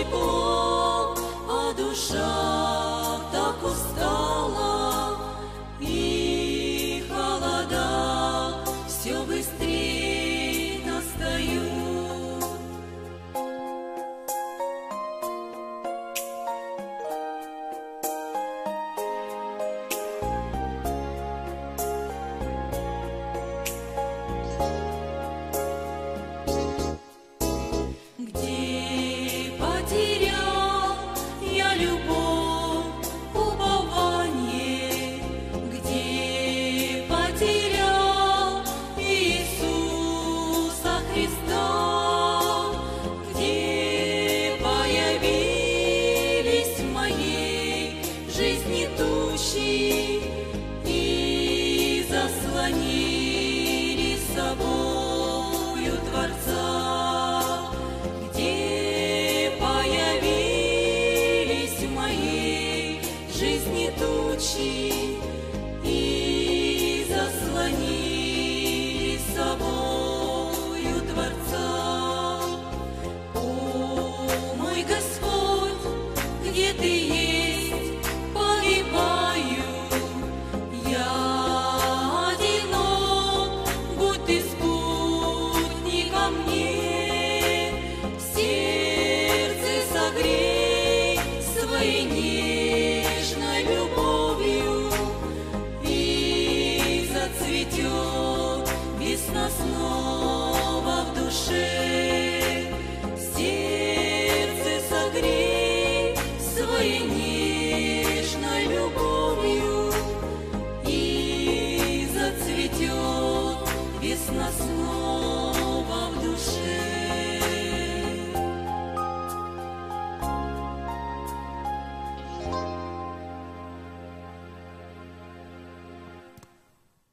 тепло, а душа так устала, и холода все быстрее настают. Где потерял я любовь, упование, где потерял Иисуса Христа, где появились в моей жизни тучи и заслонили собою Творца. Жизни тучи и заслонили собою Творца. О, мой Господь, где Ты есть, погибаю я одинок, будь Ты спутником мне, в сердце согрей своей нежной любовью, и зацветет весна снова в душе.